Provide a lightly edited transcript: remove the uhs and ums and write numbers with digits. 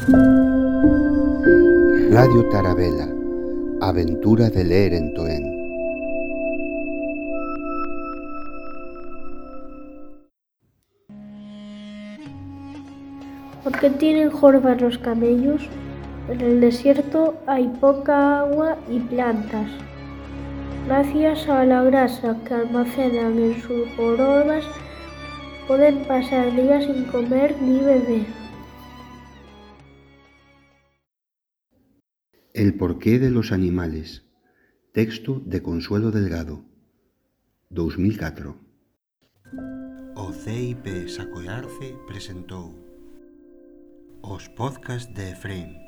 Radio Tarabela, aventura de ler en Toén. ¿Por qué tienen jorobas los camellos? En el desierto hay poca agua y plantas. Gracias a la grasa que almacenan en sus jorobas, pueden pasar días sin comer ni beber. El porqué de los animales. Texto de Consuelo Delgado, 2004. O CIP Sacoiarce presentou os podcast de Efrén.